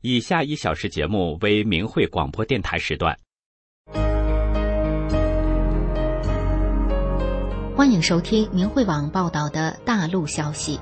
以下1小时节目为明慧广播电台时段。 欢迎收听明慧网报道的大陆消息。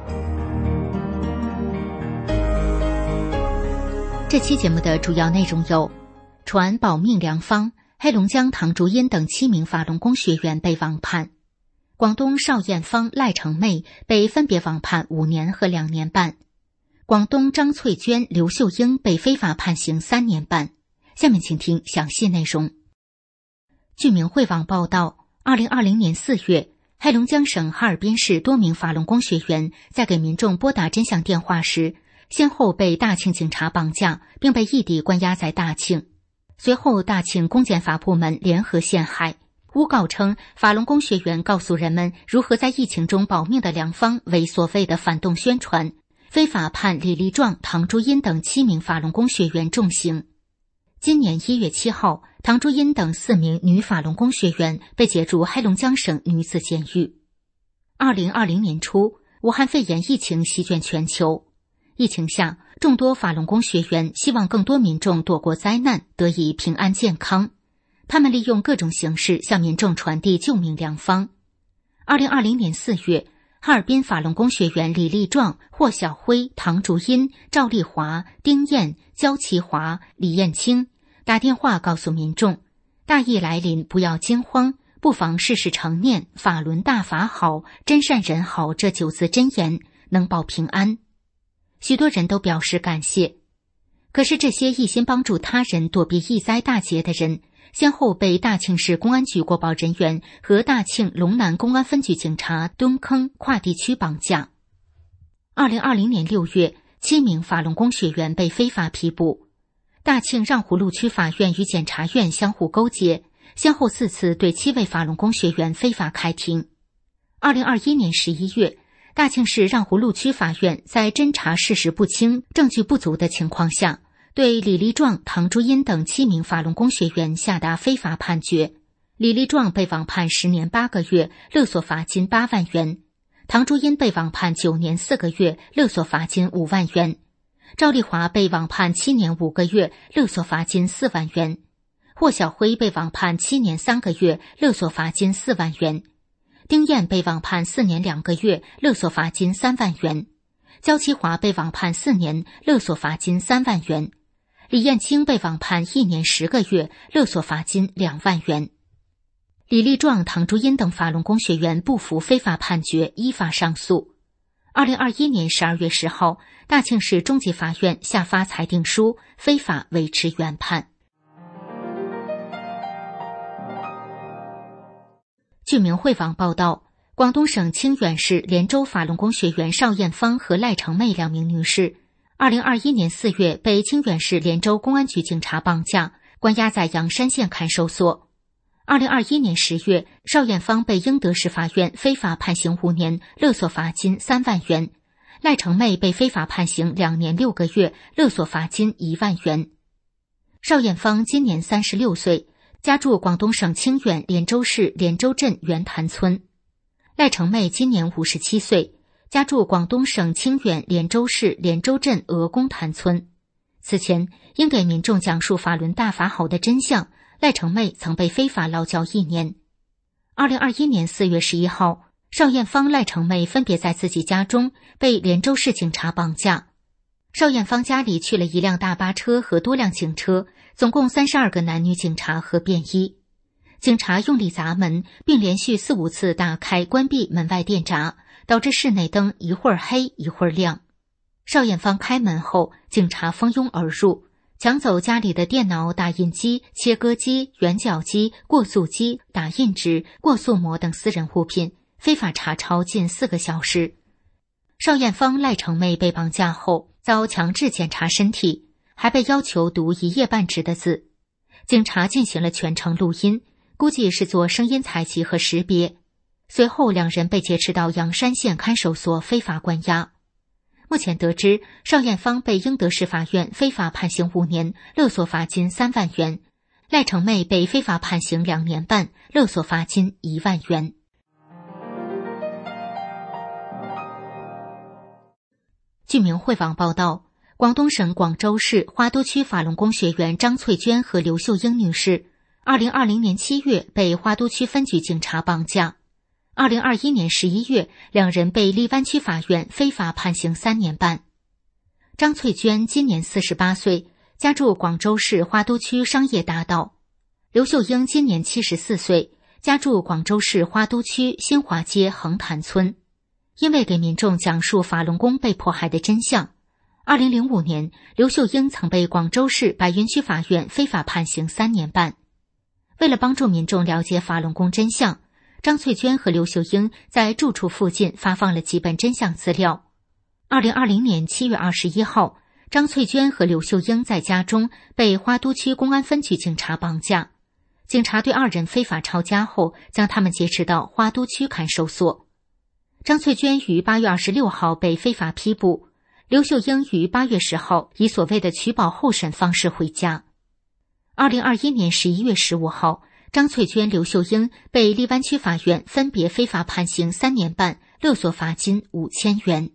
这期节目的主要内容有：传保命良方，黑龙江唐竹阴等7名法轮功学员被网判；广东邵艳芳、赖成妹被分别网判5年和2年半；广东张翠娟、刘秀英被非法判刑3年半。下面请听详细内容。据明慧网报道，2020年4月，黑龙江省哈尔滨市多名法轮功学员在给民众拨打真相电话时，先后被大庆警察绑架，并被异地关押在大庆。随后，大庆公检法部门联合陷害，诬告称法轮功学员告诉人们如何在疫情中保命的良方为所谓的反动宣传，非法判李立壮、唐珠英等7名法轮功学员重刑。今年1月7号，唐珠英等4名女法轮功学员被解入黑龙江省女子监狱。2020年初，武汉肺炎疫情席卷全球，疫情下，众多法轮功学员希望更多民众躲过灾难，得以平安健康。他们利用各种形式向民众传递救命良方。2020年4月，哈尔滨法轮功学员李立壮、霍晓辉、唐竹英、赵丽华、丁燕、焦其华、李艳青打电话告诉民众，大疫来临，不要惊慌，不妨事事诚念法轮大法好，真善人好这9字真言，能保平安。许多人都表示感谢。可是这些一心帮助他人躲避疫灾大劫的人，先后被大庆市公安局国保人员和大庆龙南公安分局警察蹲坑跨地区绑架。2020年6月，7名法轮功学员被非法批捕。大庆让湖路区法院与检察院相互勾结，先后4次对7位法轮功学员非法开庭。2021年11月，大庆市让湖路区法院在侦查事实不清、证据不足的情况下，对李立壮、唐珠英等7名法轮功学员下达非法判决。李立壮被网判10年8个月，勒索罚金8万元；唐珠英被网判9年4个月，勒索罚金5万元；赵丽华被网判7年5个月，勒索罚金4万元；霍晓辉被网判7年3个月，勒索罚金4万元；丁燕被网判4年2个月，勒索罚金3万元；焦其华被网判4年，勒索罚金3万元；李艳青被网判1年10个月，勒索罚金2万元。李立壮、唐珠英等法轮功学员不服非法判决，依法上诉。2021年12月10号，大庆市中级法院下发裁定书，非法维持原判。据明慧网报道，广东省清远市连州法轮功学员邵艳芳和赖成妹2名女士，2021年4月被清远市连州公安局警察绑架，关押在阳山县看守所。2021年10月，邵艳芳被英德市法院非法判刑5年，勒索罚金3万元；赖成妹被非法判刑2年6个月，勒索罚金1万元。邵艳芳今年36岁，家住广东省清远连州市连州镇圆潭村。赖成妹今年57岁，家住广东省清远连州市连州镇鹅公潭村。此前，因给民众讲述法轮大法好的真相，赖成妹曾被非法劳教1年。2021年4月11号，邵艳芳、赖成妹分别在自己家中被连州市警察绑架。邵艳芳家里去了1辆大巴车和多辆警车，总共32个男女警察和便衣。警察用力砸门，并连续4、5次打开关闭门外电闸，导致室内灯一会儿黑一会儿亮。邵艳芳开门后，警察蜂拥而入，抢走家里的电脑、打印机、切割机、圆角机、过塑机、打印纸、过塑膜等私人物品，非法查抄近4个小时。邵艳芳、赖成妹被绑架后，遭强制检查身体，还被要求读1页半纸的字。警察进行了全程录音，估计是做声音采集和识别。随后2人被劫持到阳山县看守所非法关押。目前得知，邵艳芳被英德市法院非法判刑5年，勒索罚金3万元；赖成妹被非法判刑2年半，勒索罚金1万元。据明慧网报道， 广东省广州市花都区法轮功学员张翠娟和刘秀英女士2020年7月被花都区分局警察绑架，2021年11月，两人被荔湾区法院非法判刑3年半。张翠娟今年48岁，家住广州市花都区商业大道；刘秀英今年74岁，家住广州市花都区新华街横潭村。因为给民众讲述法轮功被迫害的真相，2005年，刘秀英曾被广州市白云区法院非法判刑3年半。为了帮助民众了解法轮功真相，张翠娟和刘秀英在住处附近发放了几本真相资料。2020年7月21号，张翠娟和刘秀英在家中被花都区公安分局警察绑架。警察对二人非法抄家后，将他们劫持到花都区看守所。张翠娟于8月26号被非法批捕，刘秀英于8月10号以所谓的取保候审方式回家。2021年11月15号，张翠娟、刘秀英被荔湾区法院分别非法判刑3年半，勒索罚金5000元。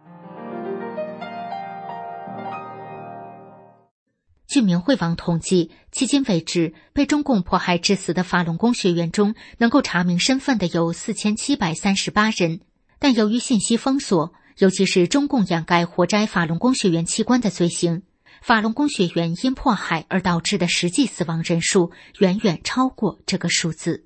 据明慧网统计，迄今为止，被中共迫害致死的法轮功学员中，能够查明身份的有4738人。但由于信息封锁，尤其是中共掩盖活摘法轮功学员器官的罪行，法轮功学员因迫害而导致的实际死亡人数远远超过这个数字。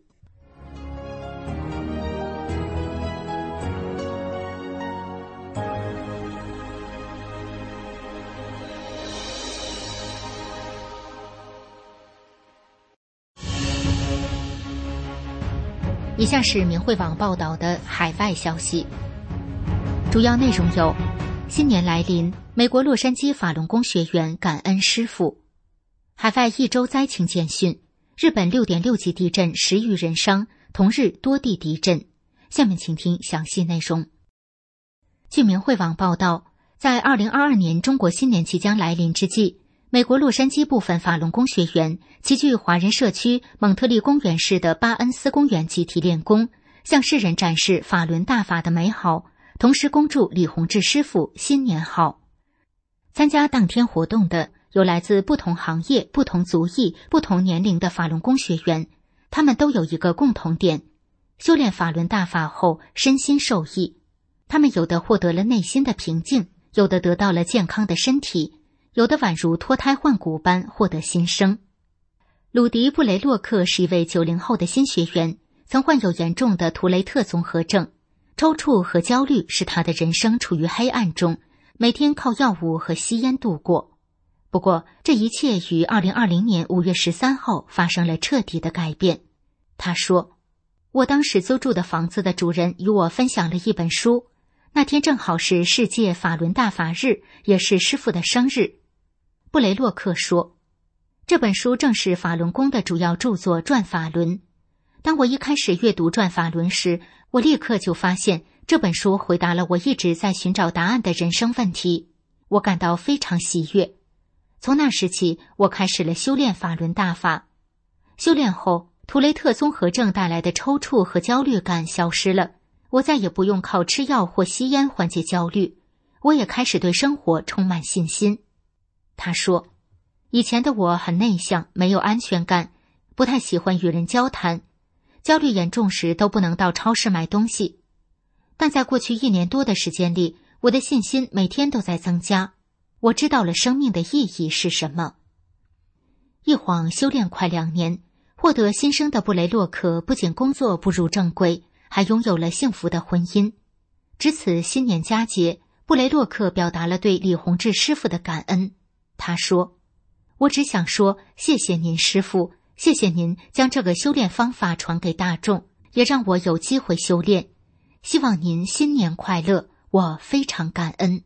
以下是明慧网报道的海外消息，主要内容有：新年来临，美国洛杉矶法轮功学员感恩师父；海外一周灾情简讯，日本6.6级地震10余人伤，同日多地地震。下面请听详细内容。据明慧网报道，在2022年中国新年即将来临之际，美国洛杉矶部分法轮功学员齐聚华人社区蒙特利公园市的巴恩斯公园集体练功，向世人展示法轮大法的美好，同时恭祝李洪志师傅新年好。参加当天活动的有来自不同行业、不同族裔、不同年龄的法轮功学员，他们都有一个共同点：修炼法轮大法后身心受益。他们有的获得了内心的平静，有的得到了健康的身体，有的宛如脱胎换骨般获得新生。鲁迪·布雷洛克是一位90后的新学员，曾患有严重的图雷特综合症，抽搐和焦虑使他的人生处于黑暗中，每天靠药物和吸烟度过。不过，这一切于2020年5月13号发生了彻底的改变。他说：“我当时租住的房子的主人与我分享了一本书，那天正好是世界法轮大法日，也是师父的生日。”布雷洛克说，这本书正是法轮功的主要著作《转法轮》。当我一开始阅读《转法轮》时，我立刻就发现这本书回答了我一直在寻找答案的人生问题，我感到非常喜悦。从那时起，我开始了修炼法轮大法。修炼后，图雷特综合症带来的抽搐和焦虑感消失了，我再也不用靠吃药或吸烟缓解焦虑，我也开始对生活充满信心。他说，以前的我很内向，没有安全感，不太喜欢与人交谈，焦虑严重时都不能到超市买东西。但在过去1年多的时间里，我的信心每天都在增加，我知道了生命的意义是什么。一晃修炼快2年，获得新生的布雷洛克不仅工作步入正轨，还拥有了幸福的婚姻。值此新年佳节，布雷洛克表达了对李洪志师傅的感恩。他说，我只想说谢谢您师父，谢谢您将这个修炼方法传给大众，也让我有机会修炼。希望您新年快乐，我非常感恩。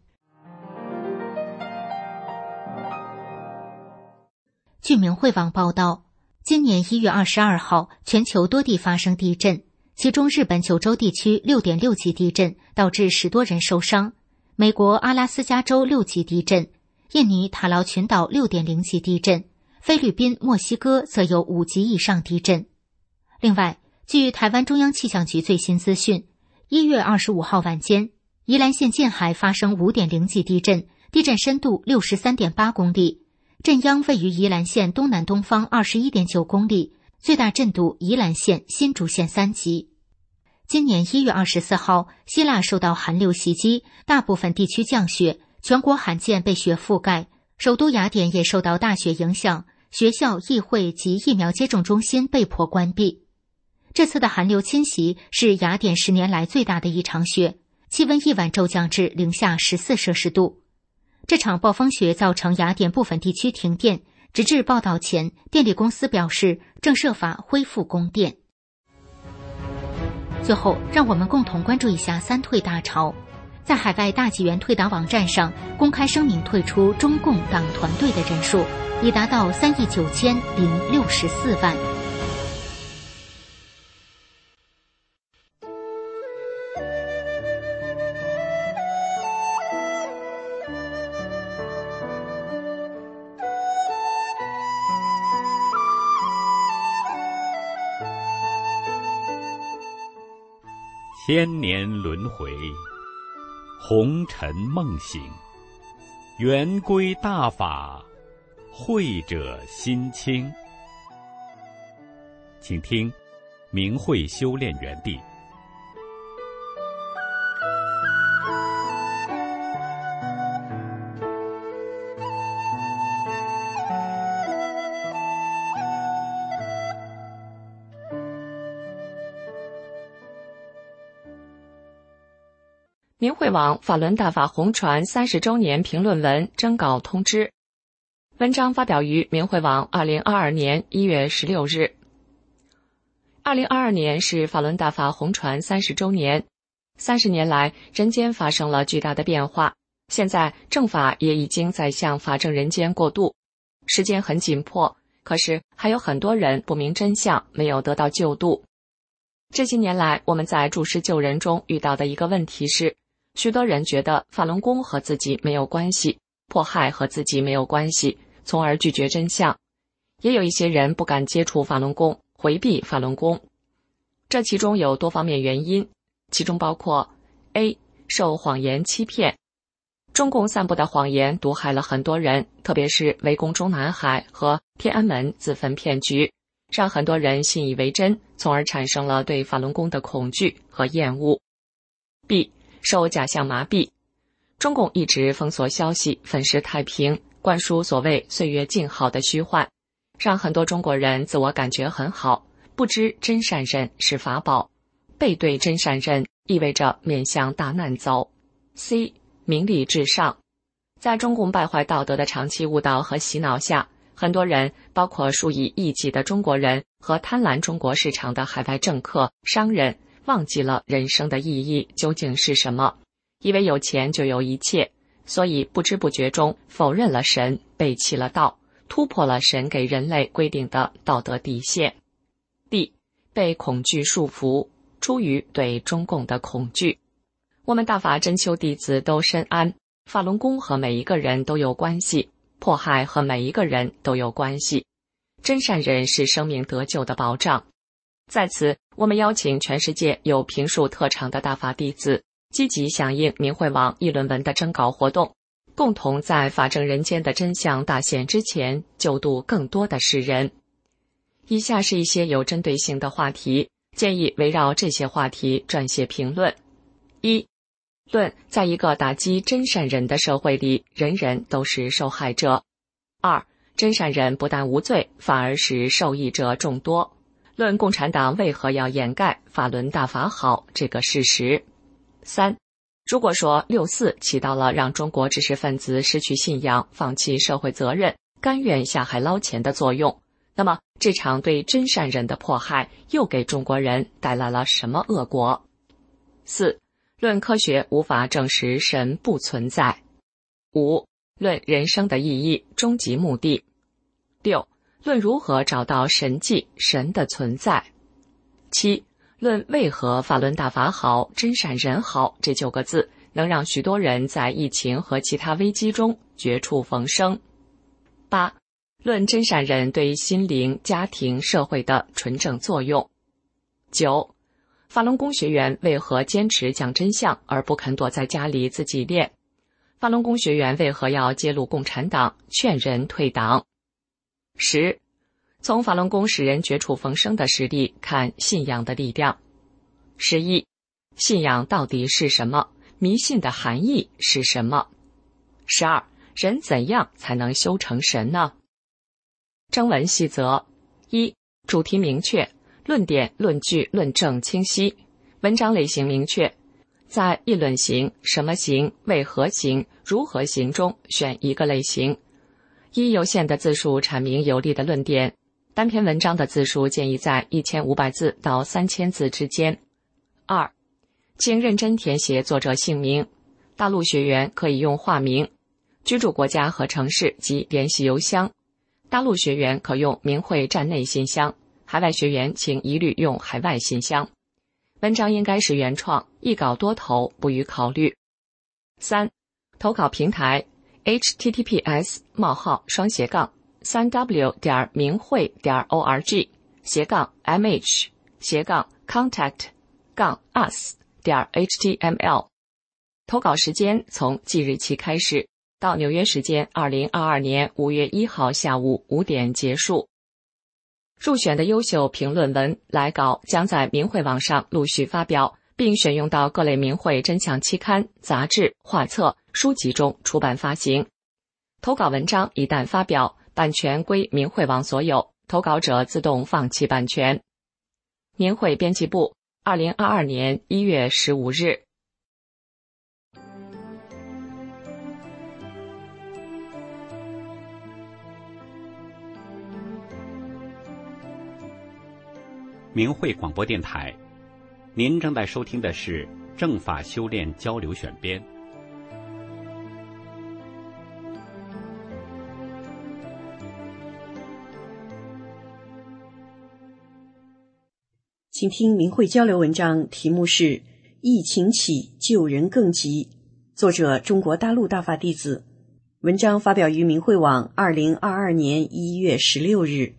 据明慧网报道，今年1月22号，全球多地发生地震，其中日本九州地区6.6级地震，导致10多人受伤；美国阿拉斯加州6级地震，印尼塔劳群岛6.0级地震，菲律宾、墨西哥则有5级以上地震。另外，据台湾中央气象局最新资讯，1月25号晚间，宜兰县近海发生5.0级地震， 地震深度 63.8 公里，震央位于宜兰县东南东方 21.9 公里，最大震度宜兰县、新竹县3级。今年1月24号，希腊受到寒流袭击，大部分地区降雪，全国罕见被雪覆盖，首都雅典也受到大雪影响，学校、议会及疫苗接种中心被迫关闭。这次的寒流侵袭是雅典10年来最大的一场雪，气温一晚骤降至零下14摄氏度。这场暴风雪造成雅典部分地区停电，直至报道前，电力公司表示正设法恢复供电。最后，让我们共同关注一下三退大潮。在海外大纪元退党网站上公开声明退出中共党团队的人数已达到3.9064亿。 千年轮回，红尘梦醒，圆规大法，慧者心清。请听明慧修炼园地。 明慧网法轮大法红传30周年评论文征稿通知。文章发表于明慧网2022年1月16日。2022年是法轮大法红传30周年。30年来，人间发生了巨大的变化，现在正法也已经在向法正人间过渡。时间很紧迫，可是还有很多人不明真相，没有得到救度。这些年来，我们在助师救人中遇到的一个问题是，许多人觉得法轮功和自己没有关系，迫害和自己没有关系，从而拒绝真相。也有一些人不敢接触法轮功，回避法轮功。这其中有多方面原因，其中包括 A. 受谎言欺骗。中共散布的谎言毒害了很多人，特别是围攻中南海和天安门自焚骗局，让很多人信以为真，从而产生了对法轮功的恐惧和厌恶。B. 受假象麻痹。中共一直封锁消息，粉饰太平，灌输所谓岁月静好的虚幻，让很多中国人自我感觉很好，不知真善忍是法宝，背对真善忍意味着面向大难遭。C. 名利至上。在中共败坏道德的长期误导和洗脑下，很多人，包括数以亿计的中国人和贪婪中国市场的海外政客、商人，忘记了人生的意义究竟是什么，以为有钱就有一切，所以不知不觉中否认了神，背弃了道，突破了神给人类规定的道德底线。D. 被恐惧束缚，出于对中共的恐惧。我们大法真修弟子都深谙，法轮功和每一个人都有关系，迫害和每一个人都有关系。真善忍是生命得救的保障。在此，我们邀请全世界有评述特长的大法弟子，积极响应明慧网议论文的征稿活动，共同在法正人间的真相大显之前，救度更多的世人。以下是一些有针对性的话题，建议围绕这些话题撰写评论。一、论在一个打击真善忍的社会里，人人都是受害者。二、真善忍不但无罪，反而使受益者众多。论共产党为何要掩盖法轮大法好这个事实。三、如果说6·4起到了让中国知识分子失去信仰、放弃社会责任、甘愿下海捞钱的作用，那么这场对真善忍的迫害又给中国人带来了什么恶果？四、论科学无法证实神不存在。五、论人生的意义、终极目的。六、论如何找到神迹、神的存在。七、论为何法轮大法好、真善忍好这9个字能让许多人在疫情和其他危机中绝处逢生。八、论真善忍对心灵、家庭、社会的纯正作用。九、法轮功学员为何坚持讲真相而不肯躲在家里自己练？ 法轮功学员为何要揭露共产党，劝人退党？10. 从法轮功使人绝处逢生的实例看信仰的力量。11. 信仰到底是什么？迷信的含义是什么？12. 人怎样才能修成神呢？征文细则： 1. 主题明确，论点、论据、论证清晰，文章类型明确，在议论型、什么型、为何型、如何型中选一个类型，以有限的字数阐明有力的论点，单篇文章的字数建议在1500字到3000字之间。2. 请认真填写作者姓名，大陆学员可以用化名，居住国家和城市及联系邮箱，大陆学员可用明慧站内信箱，海外学员请一律用海外信箱。文章应该是原创，一稿多投，不予考虑。3. 投稿平台 https://minghui.org/contact-us.html。 投稿时间从即日起开始，到纽约时间2022年5月1号下午5点结束。入选的优秀评论文来稿将在明慧网上陆续发表，并选用到各类明慧真相期刊、杂志、画册、书籍中出版发行。投稿文章一旦发表，版权归明慧网所有，投稿者自动放弃版权。明慧编辑部2022年1月15日。 明慧广播电台，您正在收听的是正法修炼交流选编。 请听明慧交流文章，题目是疫情起救人更急，作者中国大陆大法弟子，文章发表于明慧网2022年1月16日。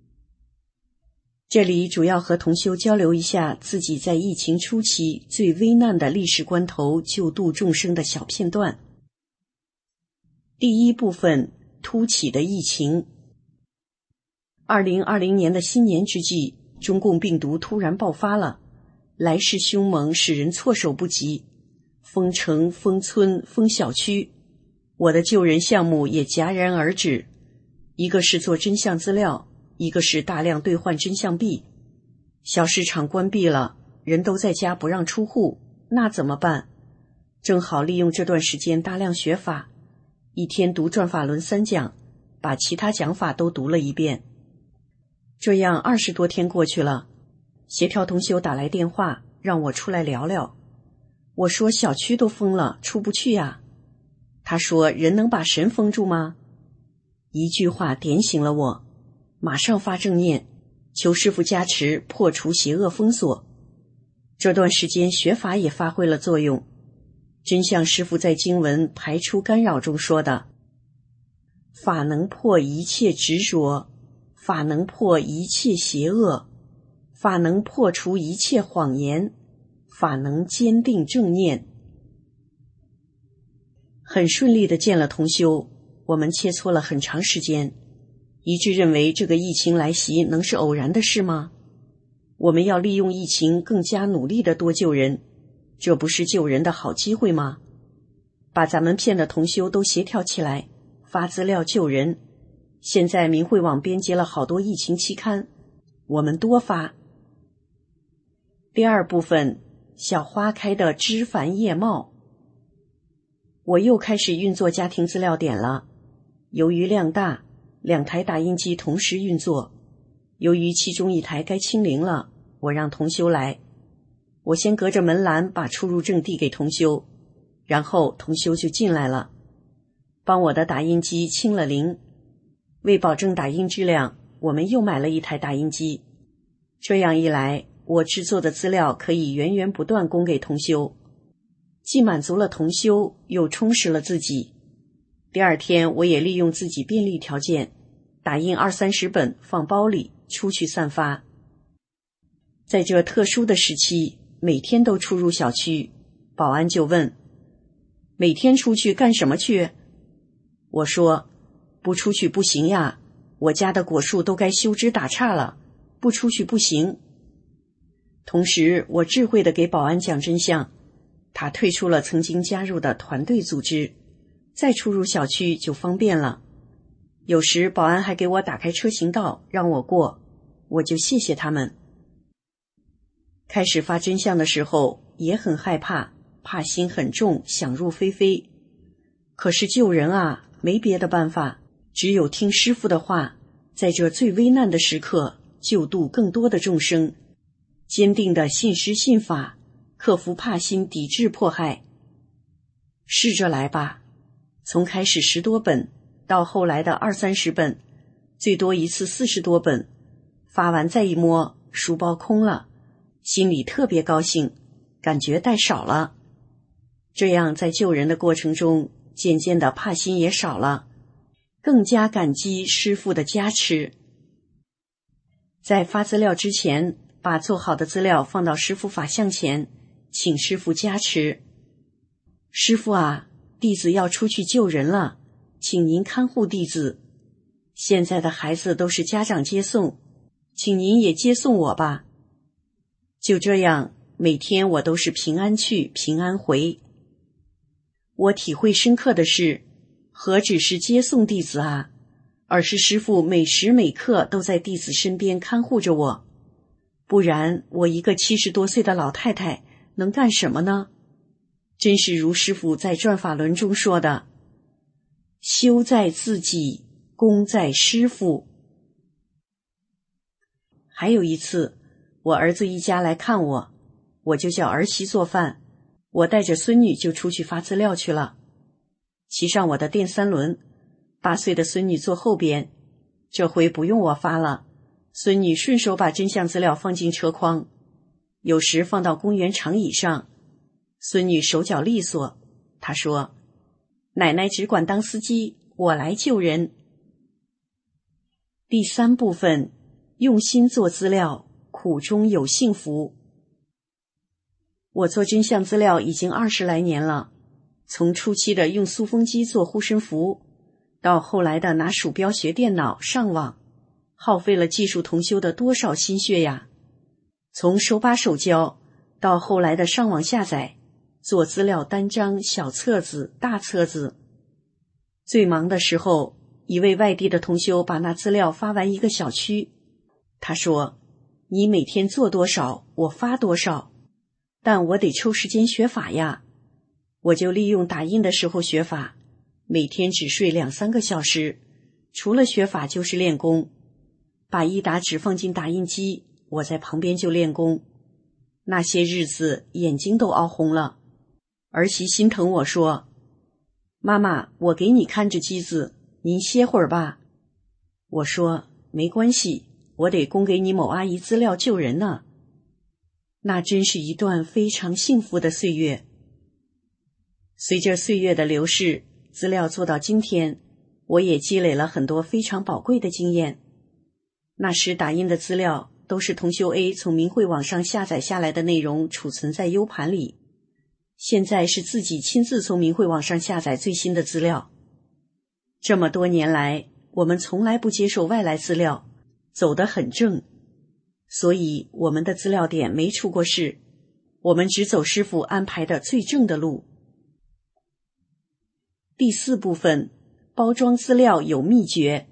这里主要和同修交流一下自己在疫情初期最危难的历史关头救度众生的小片段。第一部分，突起的疫情。2020年的新年之际，中共病毒突然爆发了，来势凶猛，使人措手不及。封城、封村、封小区，我的救人项目也戛然而止。一个是做真相资料，一个是大量兑换真相币。小市场关闭了，人都在家不让出户，那怎么办？正好利用这段时间大量学法，一天读转法轮3讲，把其他讲法都读了一遍。这样20多天过去了，协调同修打来电话让我出来聊聊。我说小区都封了，出不去呀。他说人能把神封住吗？一句话点醒了我，马上发正念，求师父加持，破除邪恶封锁。这段时间学法也发挥了作用。真相师父在经文排除干扰中说的，法能破一切执着，法能破一切邪恶，法能破除一切谎言，法能坚定正念。很顺利地见了同修，我们切磋了很长时间，一致认为这个疫情来袭能是偶然的事吗？我们要利用疫情更加努力地多救人，这不是救人的好机会吗？把咱们骗的同修都协调起来，发资料救人。现在明慧网编辑了好多疫情期刊，我们多发。第二部分，小花开的枝繁叶茂。我又开始运作家庭资料点了。由于量大，2台打印机同时运作，由于其中一台该清零了，我让同修来。我先隔着门栏把出入证递给同修，然后同修就进来了，帮我的打印机清了零。为保证打印质量，我们又买了一台打印机。这样一来，我制作的资料可以源源不断供给同修，既满足了同修，又充实了自己。第二天，我也利用自己便利条件，打印20-30本放包里出去散发。在这特殊的时期，每天都出入小区，保安就问： 每天出去干什么去？我说，不出去不行呀，我家的果树都该修枝打杈了，不出去不行。同时，我智慧地给保安讲真相，他退出了曾经加入的团队组织，再出入小区就方便了。有时保安还给我打开车行道让我过，我就谢谢他们。开始发真相的时候也很害怕，怕心很重，想入非非。可是救人啊，没别的办法，只有听师父的话，在这最危难的时刻救度更多的众生，坚定的信师信法，克服怕心，抵制迫害。试着来吧，从开始10多本到后来的20-30本，最多一次40多本，发完再一摸，书包空了，心里特别高兴，感觉带少了。这样在救人的过程中，渐渐的怕心也少了，更加感激师父的加持。在发资料之前，把做好的资料放到师父法像前，请师父加持。师父啊，弟子要出去救人了，请您看护弟子。现在的孩子都是家长接送，请您也接送我吧。就这样，每天我都是平安去，平安回。我体会深刻的是，何止是接送弟子啊，而是师父每时每刻都在弟子身边看护着我。不然我一个70多岁的老太太能干什么呢？真是如师父在转法轮中说的，修在自己，功在师父。还有一次，我儿子一家来看我，我就叫儿媳做饭，我带着孙女就出去发资料去了。骑上我的电3轮，8岁的孙女坐后边，这回不用我发了，孙女顺手把真相资料放进车筐，有时放到公园长椅上。孙女手脚利索，她说，奶奶只管当司机，我来救人。第3部分，用心做资料，苦中有幸福。我做真相资料已经20来年了，从初期的用塑封机做护身符，到后来的拿鼠标学电脑上网，耗费了技术同修的多少心血呀！从手把手教，到后来的上网下载，做资料单张、小册子、大册子。最忙的时候，一位外地的同修把那资料发完一个小区。他说，你每天做多少，我发多少，但我得抽时间学法呀。我就利用打印的时候学法，每天只睡2-3个小时，除了学法就是练功。把一沓纸放进打印机，我在旁边就练功。那些日子眼睛都熬红了。儿媳心疼我说，妈妈，我给你看着机子，您歇会儿吧。我说，没关系，我得供给你某阿姨资料救人呢。那真是一段非常幸福的岁月。随着岁月的流逝，资料做到今天，我也积累了很多非常宝贵的经验。那时打印的资料都是同修 A 从明慧网上下载下来的内容储存在 U 盘里，现在是自己亲自从明慧网上下载最新的资料。这么多年来，我们从来不接受外来资料，走得很正，所以我们的资料点没出过事，我们只走师父安排的最正的路。第4部分，包装资料有秘诀。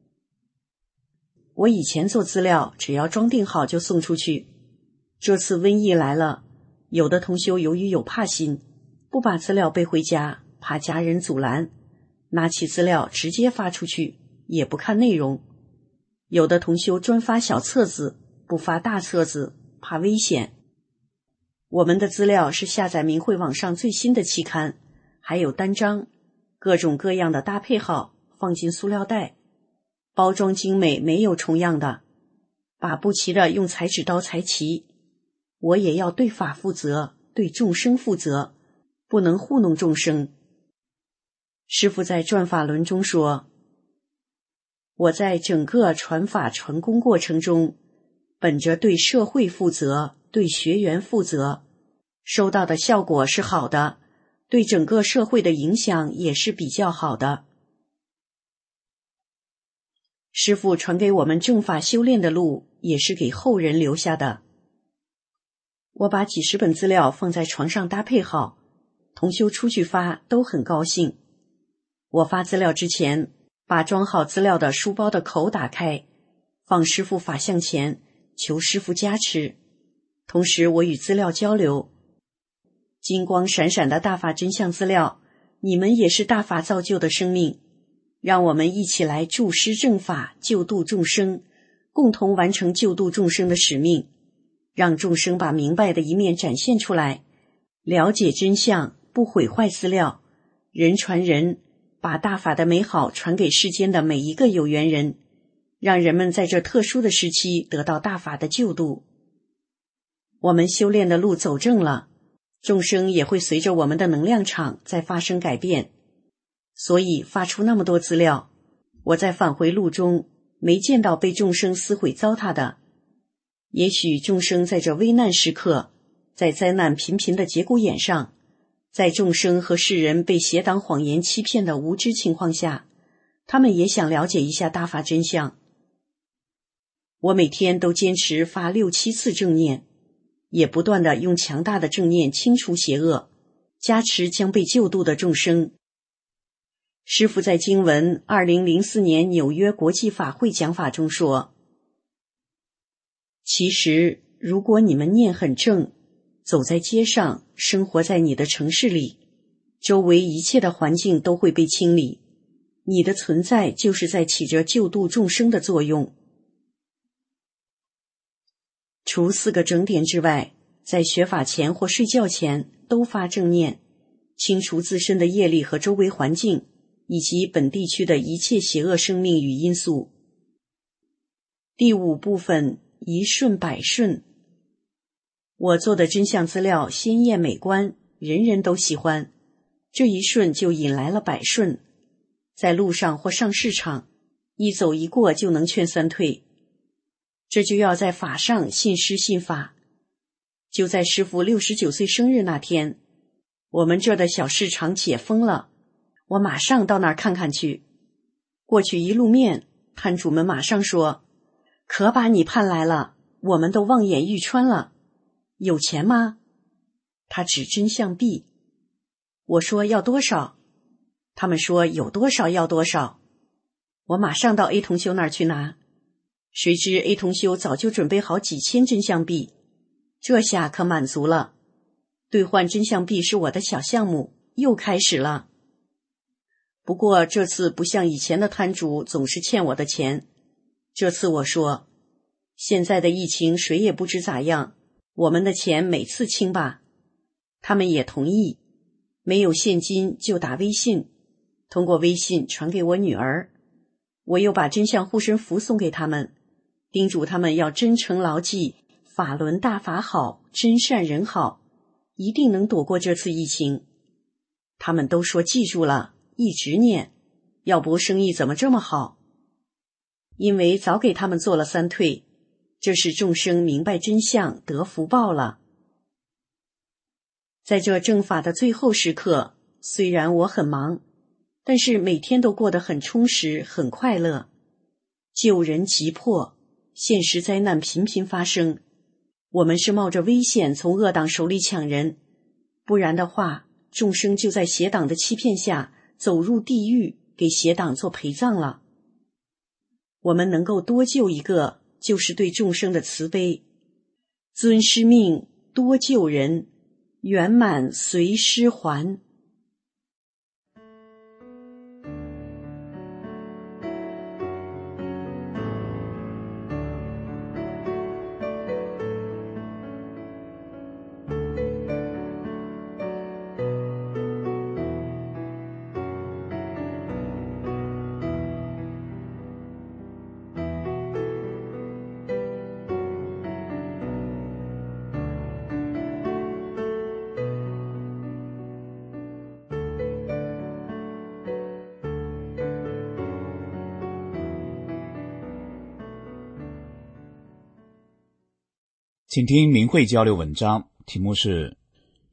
我以前做资料只要装订好就送出去，这次瘟疫来了，有的同修由于有怕心，不把资料背回家，怕家人阻拦，拿起资料直接发出去，也不看内容。有的同修专发小册子，不发大册子，怕危险。我们的资料是下载明慧网上最新的期刊，还有单张，各种各样的搭配好，放进塑料袋，包装精美，没有重样的，把不齐的用裁纸刀裁齐。我也要对法负责，对众生负责，不能糊弄众生。师父在转法轮中说，我在整个传法传功过程中，本着对社会负责，对学员负责，收到的效果是好的， 对整个社会的影响也是比较好的。师父传给我们正法修炼的路，也是给后人留下的。我把几十本资料放在床上搭配好，同修出去发都很高兴。我发资料之前，把装好资料的书包的口打开，放师父法像前，求师父加持。同时我与资料交流，金光闪闪的大法真相资料，你们也是大法造就的生命，让我们一起来助施正法，救度众生，共同完成救度众生的使命，让众生把明白的一面展现出来，了解真相，不毁坏资料，人传人，把大法的美好传给世间的每一个有缘人，让人们在这特殊的时期得到大法的救度。我们修炼的路走正了，众生也会随着我们的能量场在发生改变。所以发出那么多资料，我在返回路中没见到被众生撕毁糟蹋的。也许众生在这危难时刻，在灾难频频的节骨眼上，在众生和世人被邪党谎言欺骗的无知情况下，他们也想了解一下大法真相。我每天都坚持发6、7次正念，也不断地用强大的正念清除邪恶，加持将被救度的众生。师父在经文2004年纽约国际法会讲法中说，其实如果你们念很正，走在街上，生活在你的城市里，周围一切的环境都会被清理，你的存在就是在起着救度众生的作用。除4个整点之外，在学法前或睡觉前都发正念，清除自身的业力和周围环境，以及本地区的一切邪恶生命与因素。第5部分，一顺百顺。我做的真相资料鲜艳美观，人人都喜欢，这一顺就引来了百顺。在路上或上市场，一走一过就能劝3退。这就要在法上信师信法。就在师父69岁生日那天，我们这的小市场解封了，我马上到那儿看看去。过去一露面，摊主们马上说，可把你盼来了，我们都望眼欲穿了。有钱吗？他指真相币。我说要多少？他们说有多少要多少。我马上到 A 同修那儿去拿。谁知 A 同修早就准备好几千真相币，这下可满足了。兑换真相币是我的小项目，又开始了。不过这次不像以前的摊主总是欠我的钱，这次我说，现在的疫情谁也不知咋样，我们的钱每次清吧。他们也同意，没有现金就打微信，通过微信传给我女儿。我又把真相护身符送给他们，叮嘱他们要真诚牢记法轮大法好，真善人好，一定能躲过这次疫情。他们都说记住了，一直念，要不生意怎么这么好？因为早给他们做了3退，这是众生明白真相得福报了。在这正法的最后时刻，虽然我很忙，但是每天都过得很充实，很快乐。救人急迫，现实灾难频频发生，我们是冒着危险从恶党手里抢人，不然的话，众生就在邪党的欺骗下走入地狱，给邪党做陪葬了。我们能够多救一个，就是对众生的慈悲。尊师命，多救人，圆满随师还。 请听明慧交流文章，题目是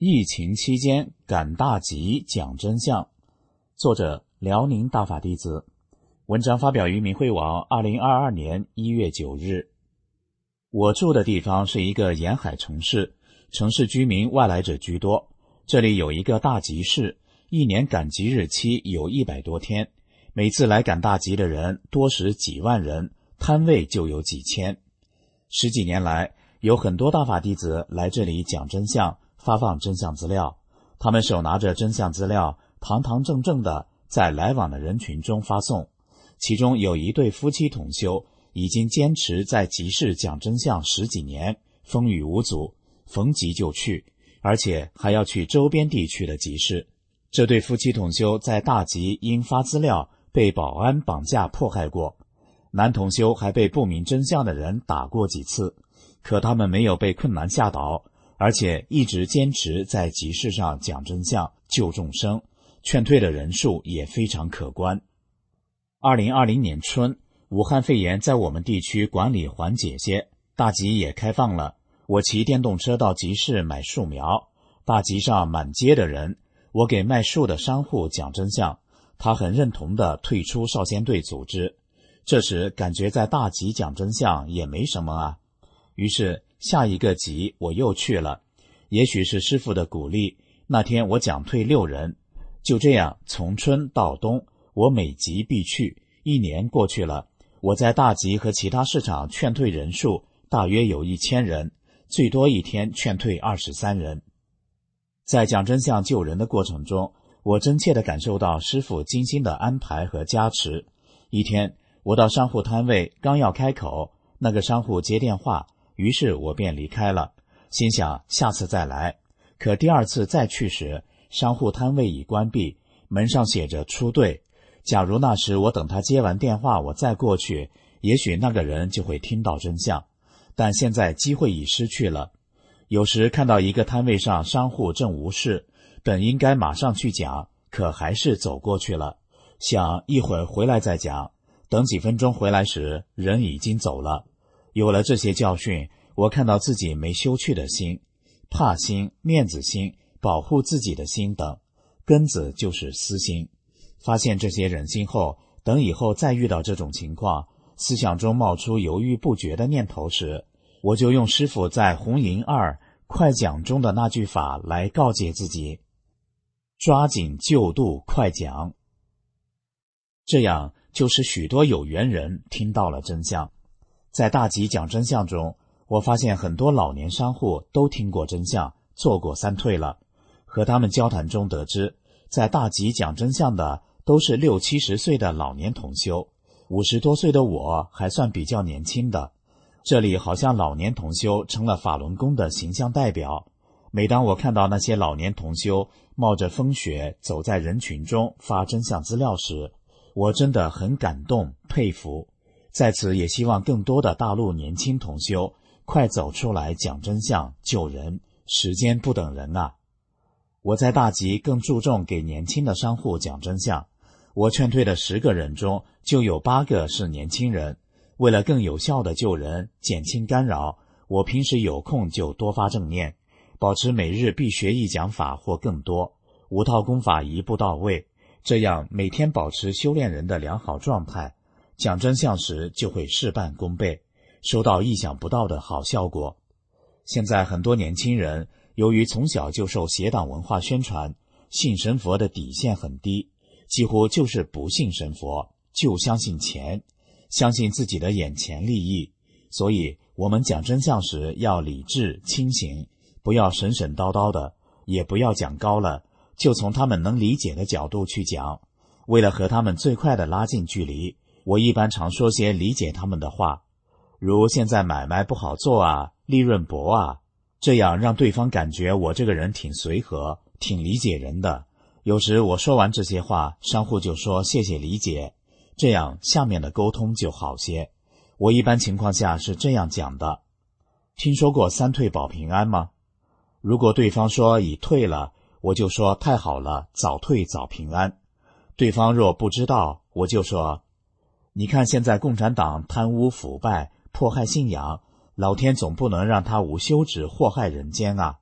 疫情期间赶大集讲真相，作者辽宁大法弟子。文章发表于明慧网2022年1月9日。我住的地方是一个沿海城市，城市居民外来者居多。这里有一个大集市，一年赶集日期有100多天，每次来赶大集的人多时几万人，摊位就有几千。10几年来，有很多大法弟子来这里讲真相，发放真相资料。他们手拿着真相资料，堂堂正正的在来往的人群中发送。其中有一对夫妻同修，已经坚持在集市讲真相10几年，风雨无阻，逢集就去，而且还要去周边地区的集市。这对夫妻同修在大集因发资料被保安绑架迫害过，男同修还被不明真相的人打过几次，可他们没有被困难吓倒，而且一直坚持在集市上讲真相，救众生，劝退的人数也非常可观。2020年春，武汉肺炎在我们地区管理缓解些，大集也开放了。我骑电动车到集市买树苗，大集上满街的人，我给卖树的商户讲真相，他很认同地退出少先队组织。这时感觉在大集讲真相也没什么啊。于是下一个集我又去了，也许是师父的鼓励，那天我讲退6人。就这样从春到冬，我每集必去，1年过去了，我在大集和其他市场劝退人数大约有1000人，最多一天劝退23人。在讲真相救人的过程中，我真切地感受到师父精心的安排和加持。一天，我到商户摊位，刚要开口，那个商户接电话，于是我便离开了，心想下次再来。可第2次再去时，商户摊位已关闭，门上写着出队。假如那时我等他接完电话我再过去，也许那个人就会听到真相，但现在机会已失去了。有时看到一个摊位上商户正无事，本应该马上去讲，可还是走过去了，想一会儿回来再讲，等几分钟回来时人已经走了。有了这些教训，我看到自己没修去的心，怕心、面子心、保护自己的心等，根子就是私心。发现这些人心后，等以后再遇到这种情况，思想中冒出犹豫不决的念头时，我就用师父在红银2快讲中的那句法来告诫自己：抓紧救度快讲。这样就使许多有缘人听到了真相。在大集讲真相中，我发现很多老年商户都听过真相，做过3退了。和他们交谈中得知，在大集讲真相的都是60、70岁的老年同修，50多岁的我还算比较年轻的。这里好像老年同修成了法轮功的形象代表。每当我看到那些老年同修冒着风雪走在人群中发真相资料时，我真的很感动佩服。在此也希望更多的大陆年轻同修快走出来讲真相救人，时间不等人啊。我在大集更注重给年轻的商户讲真相，我劝退的10个人中就有8个是年轻人。为了更有效的救人，减轻干扰，我平时有空就多发正念，保持每日必学1讲法或更多，5套功法一步到位，这样每天保持修炼人的良好状态，讲真相时就会事半功倍，收到意想不到的好效果。现在很多年轻人由于从小就受邪党文化宣传，信神佛的底线很低，几乎就是不信神佛，就相信钱，相信自己的眼前利益。所以我们讲真相时要理智清醒，不要神神叨叨的，也不要讲高了，就从他们能理解的角度去讲。为了和他们最快的拉近距离，我一般常说些理解他们的话，如现在买卖不好做啊，利润薄啊，这样让对方感觉我这个人挺随和，挺理解人的。有时我说完这些话，商户就说谢谢理解，这样下面的沟通就好些。我一般情况下是这样讲的：听说过3退保平安吗？如果对方说已退了，我就说太好了，早退早平安。对方若不知道，我就说你看现在共产党贪污腐败，迫害信仰，老天总不能让他无休止祸害人间啊。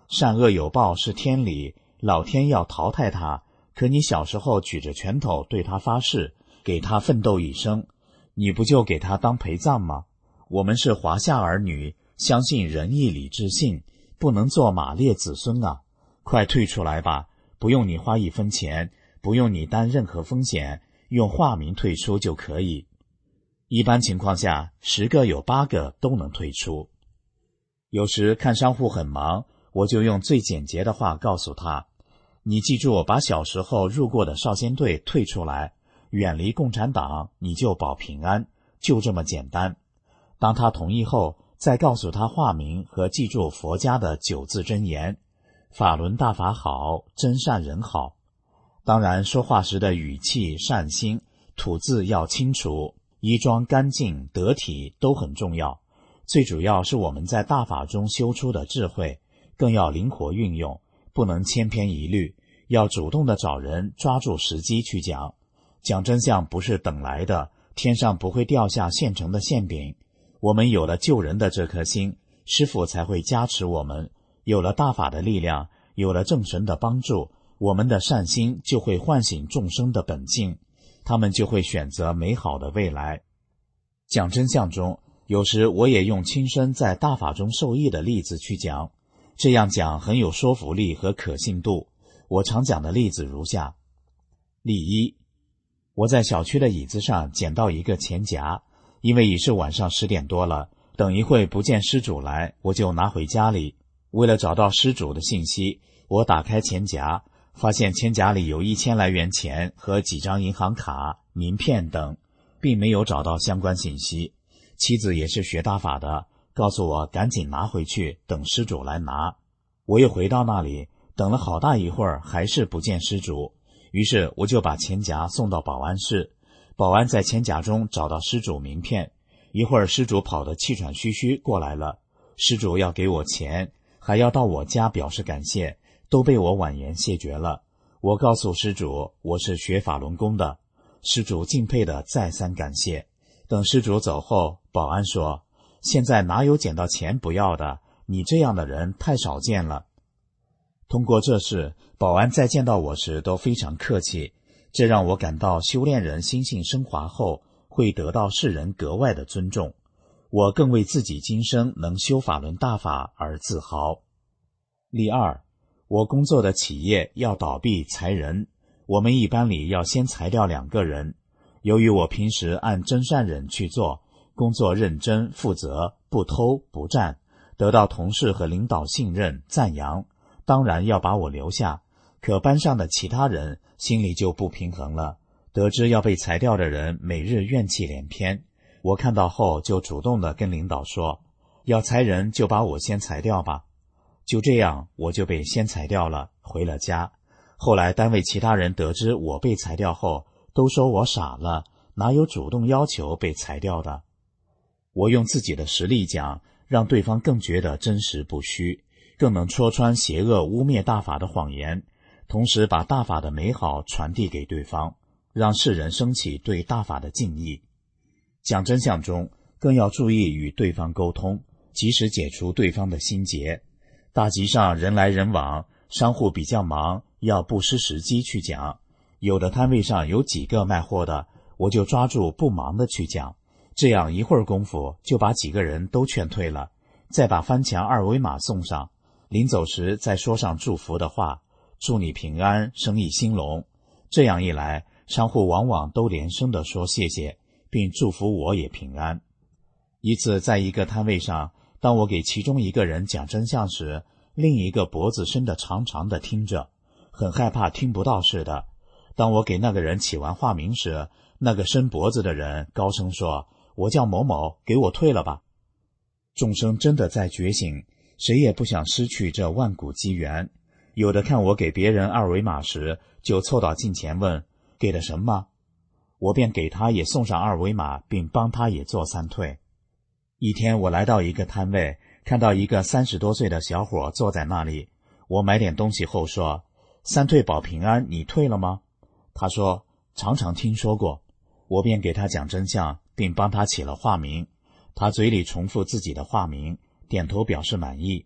善恶有报是天理，老天要淘汰他，可你小时候举着拳头对他发誓，给他奋斗一生，你不就给他当陪葬吗？我们是华夏儿女，相信仁义礼智信，不能做马列子孙啊！快退出来吧，不用你花1分钱，不用你担任何风险，用化名退出就可以。一般情况下，10个有8个都能退出。有时看商户很忙，我就用最简洁的话告诉他，你记住把小时候入过的少先队退出来，远离共产党，你就保平安，就这么简单。当他同意后，再告诉他化名和记住佛家的9字真言：法轮大法好，真善人好。当然说话时的语气善心，吐字要清楚，衣装干净得体都很重要。最主要是我们在大法中修出的智慧，更要灵活运用，不能千篇一律，要主动的找人抓住时机去讲。讲真相不是等来的，天上不会掉下现成的馅饼。我们有了救人的这颗心，师父才会加持我们，有了大法的力量，有了正神的帮助，我们的善心就会唤醒众生的本性，他们就会选择美好的未来。讲真相中，有时我也用亲身在大法中受益的例子去讲，这样讲很有说服力和可信度。我常讲的例子如下。例1，我在小区的椅子上捡到一个钱夹，因为已是晚上10点多了，等一会不见失主来，我就拿回家里。为了找到失主的信息，我打开钱夹，发现钱夹里有1000来元钱和几张银行卡、名片等，并没有找到相关信息。妻子也是学大法的，告诉我赶紧拿回去，等失主来拿。我又回到那里，等了好大一会儿，还是不见失主，于是我就把钱夹送到保安室。保安在钱夹中找到失主名片，一会儿失主跑得气喘吁吁过来了，失主要给我钱，还要到我家表示感谢，都被我婉言谢绝了。我告诉失主我是学法轮功的，失主敬佩的再三感谢。等失主走后，保安说，现在哪有捡到钱不要的，你这样的人太少见了。通过这事，保安在见到我时都非常客气，这让我感到修炼人心性升华后会得到世人格外的尊重，我更为自己今生能修法轮大法而自豪。例2，我工作的企业要倒闭裁人，我们一班里要先裁掉2个人。由于我平时按真善忍去做，工作认真负责，不偷不占，得到同事和领导信任赞扬，当然要把我留下。可班上的其他人心里就不平衡了，得知要被裁掉的人每日怨气连篇。我看到后就主动地跟领导说，要裁人就把我先裁掉吧。就这样，我就被先裁掉了，回了家。后来单位其他人得知我被裁掉后，都说我傻了，哪有主动要求被裁掉的。我用自己的实力讲，让对方更觉得真实不虚，更能戳穿邪恶污蔑大法的谎言，同时把大法的美好传递给对方，让世人升起对大法的敬意。讲真相中，更要注意与对方沟通，及时解除对方的心结。大集上人来人往，商户比较忙，要不失时机去讲。有的摊位上有几个卖货的，我就抓住不忙的去讲，这样一会儿功夫就把几个人都劝退了，再把翻墙2维码送上，临走时再说上祝福的话，祝你平安，生意兴隆。这样一来，商户往往都连声地说谢谢，并祝福我也平安。一次在一个摊位上，当我给其中一个人讲真相时，另一个脖子伸得长长的听着，很害怕听不到似的。当我给那个人起完化名时，那个伸脖子的人高声说，我叫某某，给我退了吧。众生真的在觉醒，谁也不想失去这万古机缘。有的看我给别人2维码时，就凑到近前问，给了什么？我便给他也送上2维码，并帮他也做3退。一天我来到一个摊位，看到一个30多岁的小伙坐在那里，我买点东西后说，3退保平安，你退了吗？他说，常常听说过。我便给他讲真相，并帮他起了化名。他嘴里重复自己的化名，点头表示满意。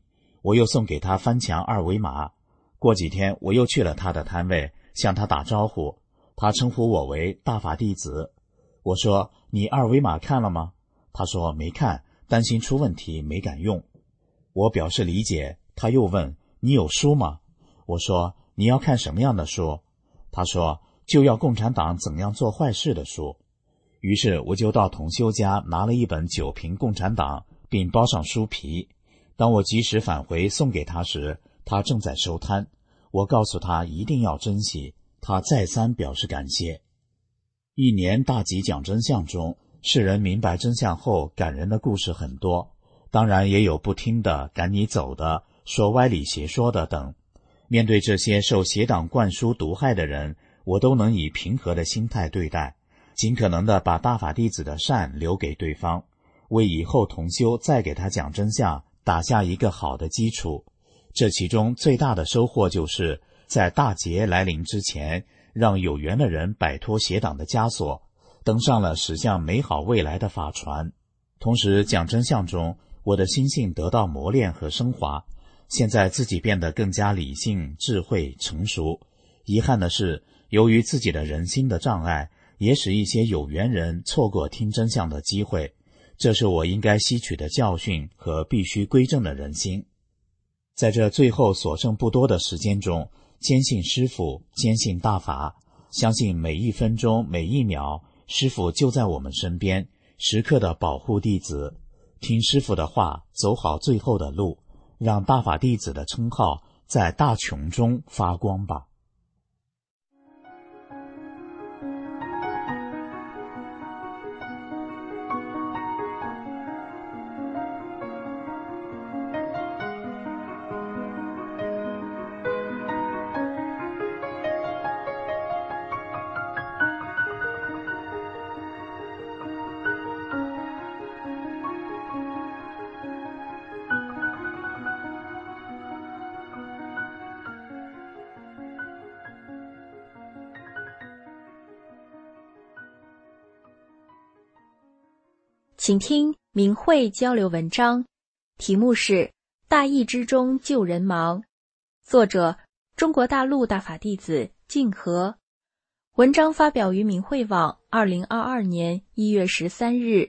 我又送给他翻墙二维码。过几天我又去了他的摊位，向他打招呼，他称呼我为大法弟子。我说，你二维码看了吗？他说没看，担心出问题没敢用。我表示理解，他又问，你有书吗？我说，你要看什么样的书？他说，就要共产党怎样做坏事的书。于是我就到同修家拿了一本《九评共产党》，并包上书皮。当我及时返回送给他时，他正在收摊。我告诉他一定要珍惜，他再三表示感谢。一年大集讲真相中，世人明白真相后感人的故事很多，当然也有不听的、赶你走的、说歪理邪说的等。面对这些受邪党灌输毒害的人，我都能以平和的心态对待，尽可能的把大法弟子的善留给对方，为以后同修再给他讲真相打下一个好的基础。这其中最大的收获就是在大劫来临之前，让有缘的人摆脱邪党的枷锁，登上了驶向美好未来的法船。同时讲真相中，我的心性得到磨练和升华，现在自己变得更加理性、智慧、成熟。遗憾的是，由于自己的人心的障碍，也使一些有缘人错过听真相的机会，这是我应该吸取的教训和必须归正的人心。在这最后所剩不多的时间中，坚信师父，坚信大法，相信每一分钟每一秒师父就在我们身边，时刻的保护弟子。听师父的话，走好最后的路，让大法弟子的称号在大穹中发光吧。 请听明慧交流文章，题目是《大义之中救人忙》，作者中国大陆大法弟子静和。文章发表于明慧网2022年1月13日。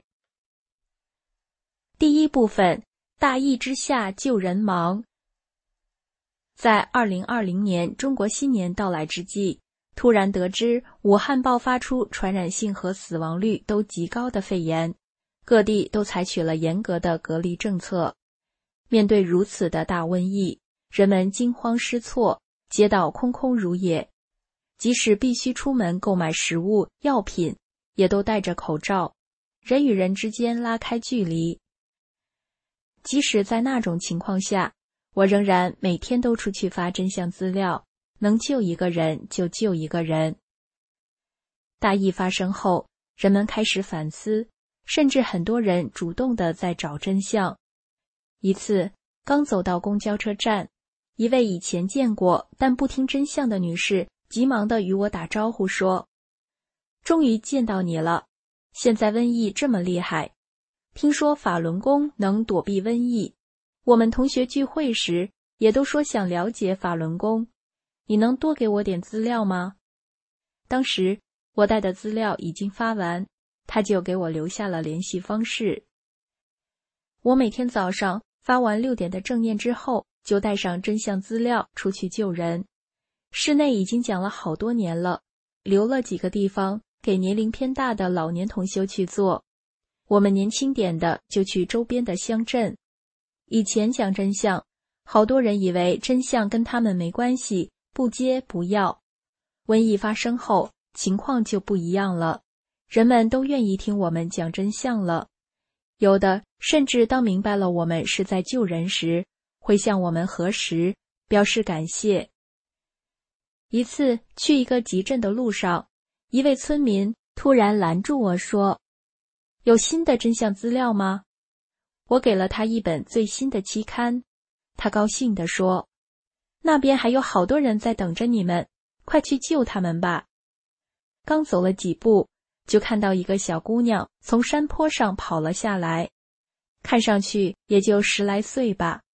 第一部分，大义之下救人忙。在2020年中国新年到来之际，突然得知武汉爆发出传染性和死亡率都极高的肺炎，各地都采取了严格的隔离政策。面对如此的大瘟疫，人们惊慌失措，街道空空如也。即使必须出门购买食物、药品，也都戴着口罩，人与人之间拉开距离。即使在那种情况下，我仍然每天都出去发真相资料，能救一个人就救一个人。大疫发生后，人们开始反思，甚至很多人主动地在找真相。一次，刚走到公交车站，一位以前见过但不听真相的女士急忙地与我打招呼说：“终于见到你了，现在瘟疫这么厉害，听说法轮功能躲避瘟疫，我们同学聚会时也都说想了解法轮功，你能多给我点资料吗？”当时我带的资料已经发完，他就给我留下了联系方式。我每天早上发完6点的正念之后，就带上真相资料出去救人。室内已经讲了好多年了，留了几个地方给年龄偏大的老年同修去做。我们年轻点的就去周边的乡镇。以前讲真相，好多人以为真相跟他们没关系，不接不要。瘟疫发生后，情况就不一样了，人们都愿意听我们讲真相了。有的甚至当明白了我们是在救人时，会向我们核实，表示感谢。一次去一个集镇的路上，一位村民突然拦住我说：“有新的真相资料吗？”我给了他一本最新的期刊，他高兴地说：“那边还有好多人在等着你们，快去救他们吧。”刚走了几步，就看到一个小姑娘从山坡上跑了下来，看上去也就10来岁吧，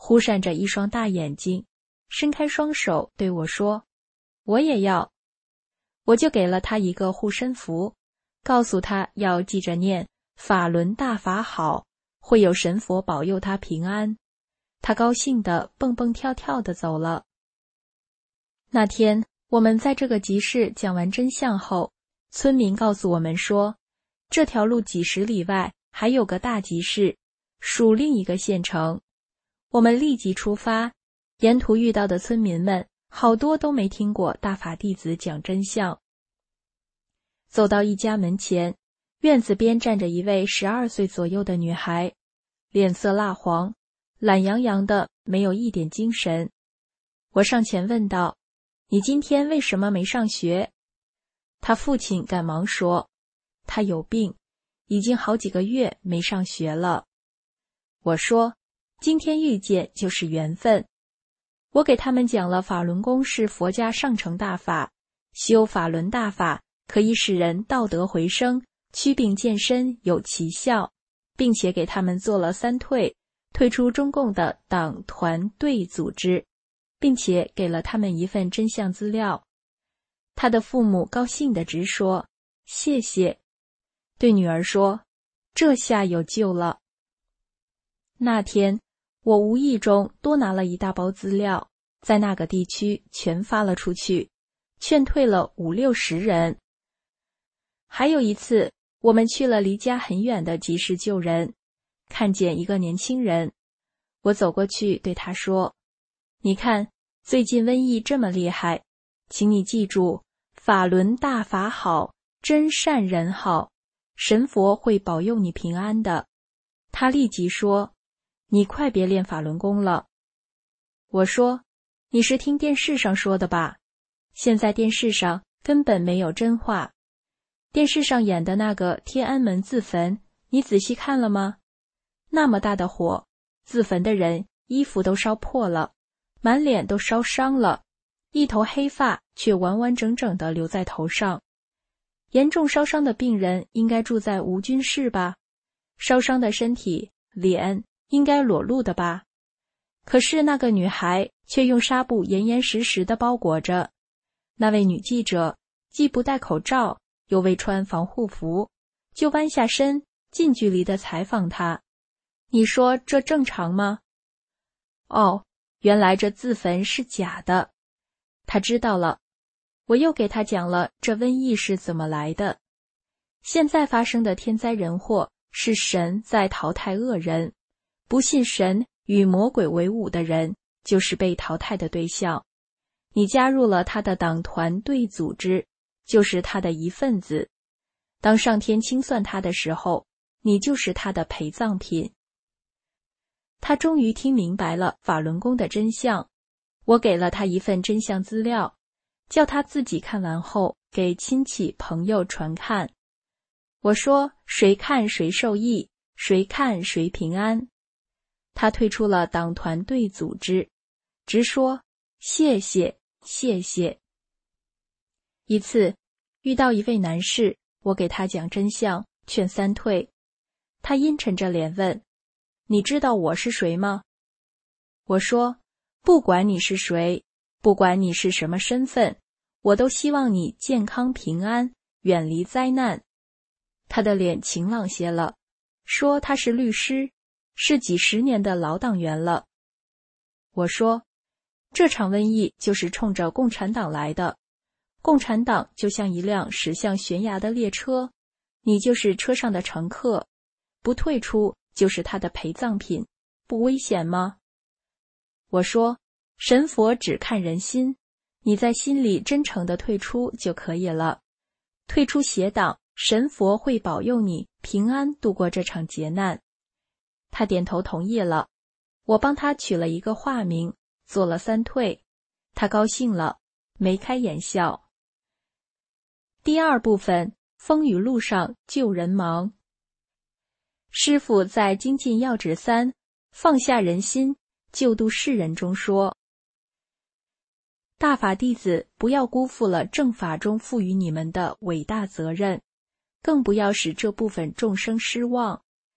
忽闪着一双大眼睛，伸开双手对我说：“我也要。”我就给了他一个护身符，告诉他要记着念法轮大法好，会有神佛保佑他平安。他高兴地蹦蹦跳跳地走了。那天我们在这个集市讲完真相后，村民告诉我们说，这条路几十里外还有个大集市，属另一个县城。我们立即出发，沿途遇到的村民们好多都没听过大法弟子讲真相。走到一家门前，院子边站着一位12岁左右的女孩，脸色蜡黄，懒洋洋的，没有一点精神。我上前问道：“你今天为什么没上学？”她父亲赶忙说：“她有病，已经好几个月没上学了。”我说：“今天遇见就是缘分。”我给他们讲了法轮功是佛家上乘大法，修法轮大法可以使人道德回升，祛病健身有奇效，并且给他们做了3退，退出中共的党团队组织，并且给了他们一份真相资料。他的父母高兴地直说：“谢谢。”对女儿说：“这下有救了。”那天我无意中多拿了一大包资料，在那个地区全发了出去，劝退了50-60人。还有一次，我们去了离家很远的集市救人，看见一个年轻人，我走过去对他说：“你看，最近瘟疫这么厉害，请你记住，法轮大法好，真善人好，神佛会保佑你平安的。”他立即说：“你快别练法轮功了。”我说：“你是听电视上说的吧？现在电视上根本没有真话。电视上演的那个天安门自焚，你仔细看了吗？那么大的火，自焚的人衣服都烧破了，满脸都烧伤了，一头黑发却完完整整地留在头上。严重烧伤的病人应该住在无菌室吧？烧伤的身体、脸应该裸露的吧？可是那个女孩却用纱布严严实实地包裹着。那位女记者既不戴口罩，又未穿防护服，就弯下身近距离地采访她。你说这正常吗？哦，原来这自焚是假的。她知道了。我又给她讲了这瘟疫是怎么来的。现在发生的天灾人祸是神在淘汰恶人，不信神与魔鬼为伍的人就是被淘汰的对象。你加入了他的党团队组织，就是他的一份子。当上天清算他的时候，你就是他的陪葬品。他终于听明白了法轮功的真相。我给了他一份真相资料，叫他自己看完后给亲戚朋友传看。我说：谁看谁受益，谁看谁平安。他退出了党团队组织，直说谢谢谢谢。一次遇到一位男士，我给他讲真相，劝3退。他阴沉着脸问：你知道我是谁吗？我说：不管你是谁，不管你是什么身份，我都希望你健康平安，远离灾难。他的脸晴朗些了，说他是律师，是几10年的老党员了。我说：这场瘟疫就是冲着共产党来的，共产党就像一辆驶向悬崖的列车，你就是车上的乘客，不退出就是他的陪葬品，不危险吗？我说：神佛只看人心，你在心里真诚地退出就可以了。退出邪党，神佛会保佑你平安度过这场劫难。他点头同意了。我帮他取了一个化名，做了3退。他高兴了，眉开眼笑。第2部分，风雨路上救人忙。师父在《精进要旨3放下人心，救度世人》中说：大法弟子不要辜负了正法中赋予你们的伟大责任，更不要使这部分众生失望。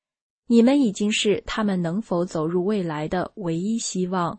你们已经是他们能否走入未来的唯一希望。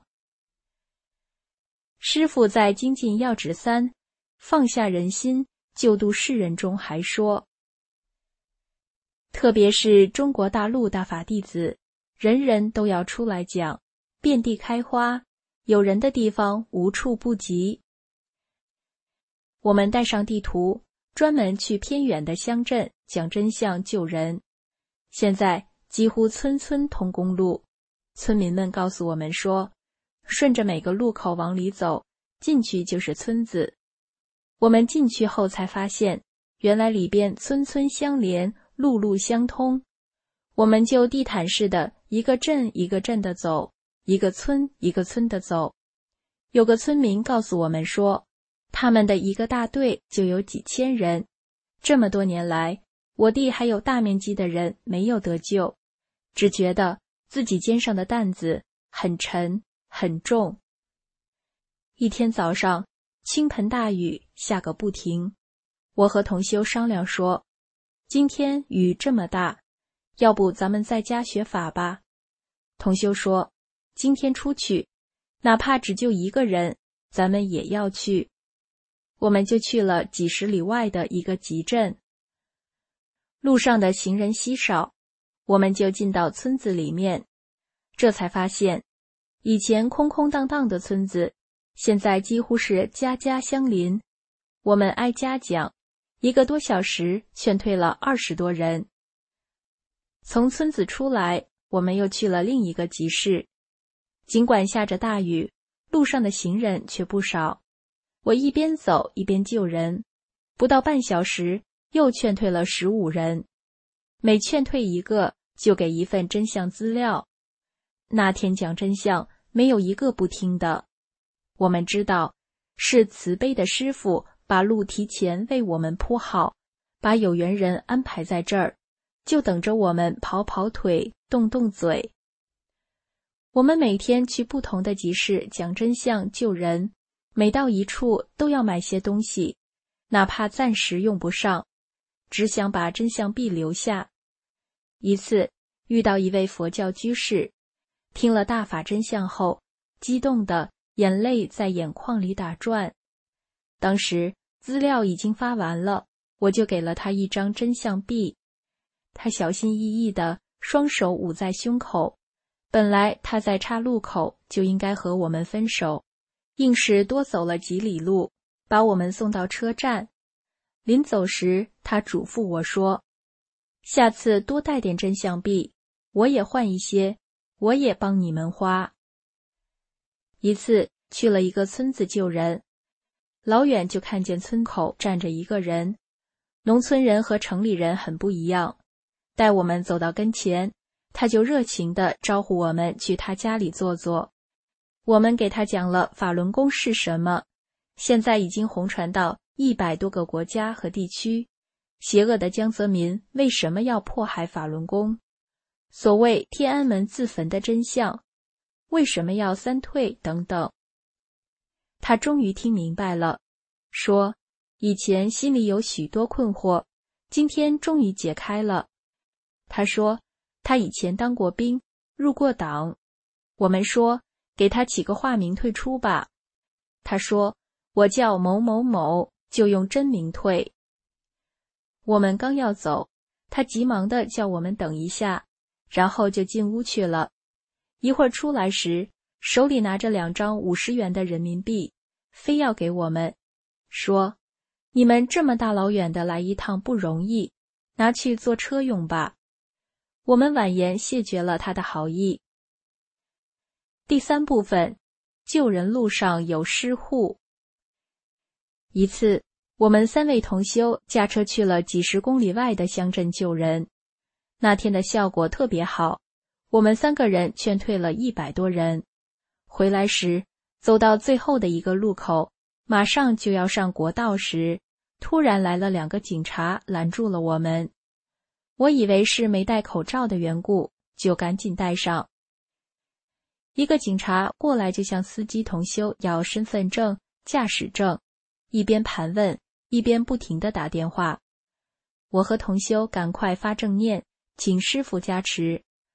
师父在精进要旨3放下人心，救度世人中还说，特别是中国大陆大法弟子，人人都要出来讲，遍地开花，有人的地方无处不及。我们带上地图，专门去偏远的乡镇讲真相救人。现在几乎村村通公路，村民们告诉我们说，顺着每个路口往里走，进去就是村子。我们进去后才发现，原来里边村村相连，路路相通。我们就地毯式的一个镇一个镇的走，一个村一个村的走。有个村民告诉我们说，他们的一个大队就有几千人。这么多年来，我弟还有大面积的人没有得救，只觉得自己肩上的担子很沉很重。一天早上，倾盆大雨下个不停。我和同修商量说，今天雨这么大，要不咱们在家学法吧。同修说，今天出去，哪怕只救一个人，咱们也要去。我们就去了几十里外的一个集镇。路上的行人稀少，我们就进到村子里面，这才发现，以前空空荡荡的村子，现在几乎是家家相邻。我们挨家讲，1个多小时劝退了20多人。从村子出来，我们又去了另一个集市。尽管下着大雨，路上的行人却不少。我一边走一边救人，不到半小时，又劝退了15人。每劝退一个，就给一份真相资料。那天讲真相，没有一个不听的。我们知道，是慈悲的师父把路提前为我们铺好，把有缘人安排在这儿，就等着我们跑跑腿，动动嘴。我们每天去不同的集市讲真相救人，每到一处都要买些东西，哪怕暂时用不上，只想把真相币留下。一次遇到一位佛教居士，听了大法真相后，激动的眼泪在眼眶里打转。当时资料已经发完了，我就给了他一张真相币。他小心翼翼的双手捂在胸口，本来他在岔路口就应该和我们分手，硬是多走了几里路，把我们送到车站。临走时，他嘱咐我说，下次多带点真相币，我也换一些，我也帮你们花。一次去了一个村子救人，老远就看见村口站着一个人。农村人和城里人很不一样，待我们走到跟前，他就热情地招呼我们去他家里坐坐。我们给他讲了法轮功是什么，现在已经红传到100多个国家和地区，邪恶的江泽民为什么要迫害法轮功，所谓天安门自焚的真相，为什么要3退等等。他终于听明白了，说以前心里有许多困惑，今天终于解开了。他说他以前当过兵，入过党。我们说给他起个化名退出吧。他说我叫某某某，就用真名退。我们刚要走，他急忙地叫我们等一下，然后就进屋去了。一会儿出来时，手里拿着2张50元的人民币，非要给我们，说你们这么大老远的来一趟不容易，拿去坐车用吧。我们婉言谢绝了他的好意。第3部分，救人路上有施护。一次，我们3位同修驾车去了几十公里外的乡镇救人，那天的效果特别好，我们3个人劝退了100多人。回来时，走到最后的一个路口，马上就要上国道时，突然来了2个警察拦住了我们。我以为是没戴口罩的缘故，就赶紧戴上。一个警察过来就向司机同修要身份证、驾驶证，一边盘问，一边不停地打电话。我和同修赶快发正念，请师父加持，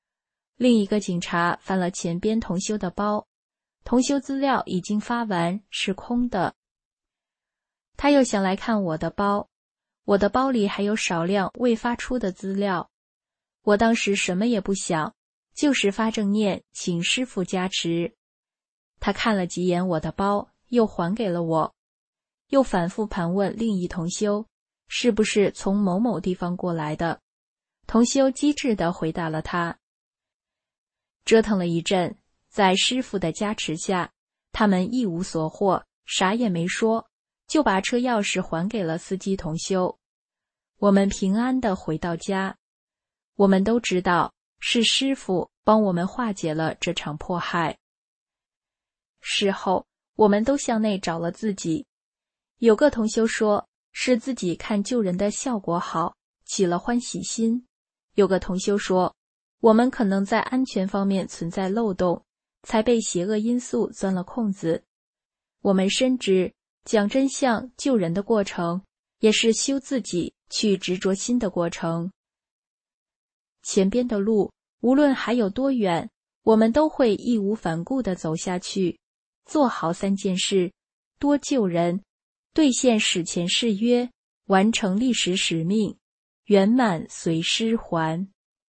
另一个警察翻了前边同修的包，同修资料已经发完，是空的。他又想来看我的包，我的包里还有少量未发出的资料。我当时什么也不想，就是发正念，请师父加持。他看了几眼我的包，又还给了我，又反复盘问另一同修，是不是从某某地方过来的。同修机智地回答了他。折腾了一阵，在师父的加持下，他们一无所获，啥也没说，就把车钥匙还给了司机同修。我们平安地回到家。我们都知道，是师父帮我们化解了这场迫害。事后，我们都向内找了自己。有个同修说，是自己看救人的效果好，起了欢喜心。有个同修说，我们可能在安全方面存在漏洞，才被邪恶因素钻了空子。我们深知，讲真相救人的过程，也是修自己去执着心的过程。前边的路，无论还有多远，我们都会义无反顾地走下去，做好3件事：多救人，兑现史前誓约，完成历史使命，圆满随师还。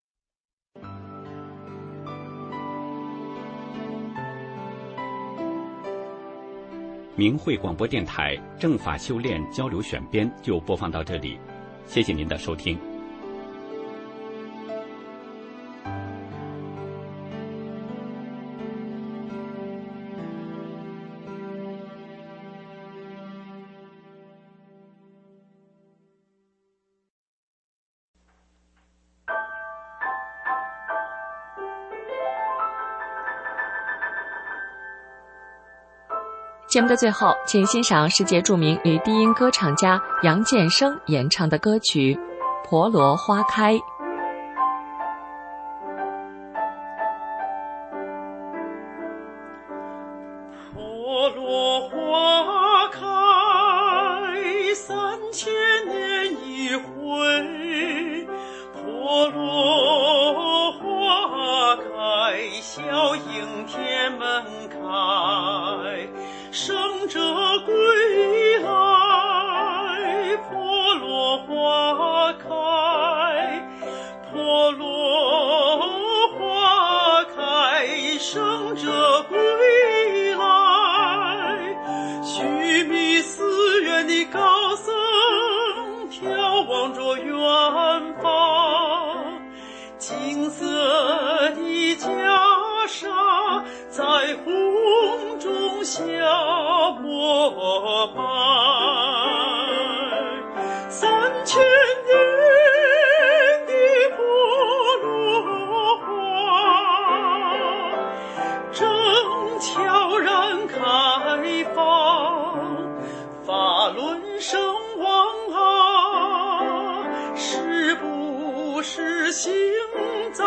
明慧广播电台正法修炼交流选编就播放到这里，谢谢您的收听。 节目的最后，请欣赏世界著名女低音歌唱家杨建生演唱的歌曲《婆罗花开》。 婆罗花开，3000年一回，婆罗花开，笑迎天门开，圣者归来，婆罗花开，婆罗花开，圣者归来，须弥寺院的高僧眺望着远方，金色的袈裟在红中下膜拜，3000年的婆罗花正悄然开放，法轮圣王啊，是不是行在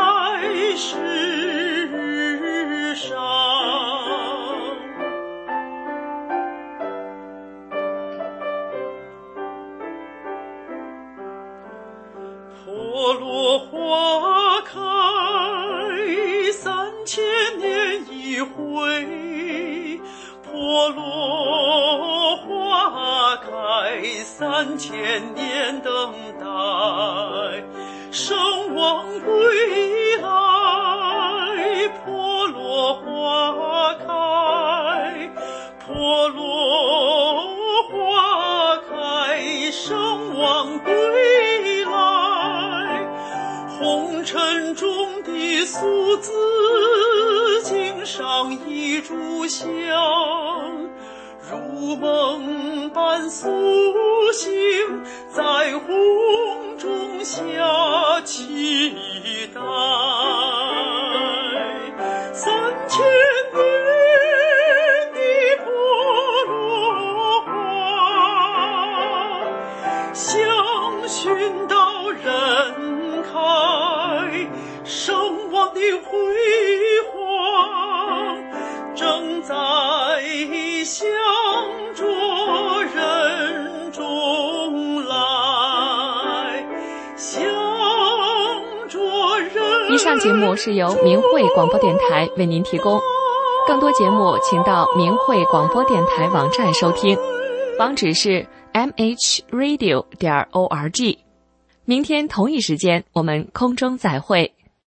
世上？婆罗花开，3000年一回，婆罗花开，3000年等待，圣王归来，婆罗花开，婆罗花开，圣王归来，红尘中的俗子经上一炷香，如梦般苏醒，在红中下期待，3000年的婆罗花，香薰到人开，圣王的辉煌正在向着人中来，向着人以上节目是由明慧广播电台为您提供，更多节目请到明慧广播电台网站收听，网址是 mhradio.org。明天同一时间我们空中再会。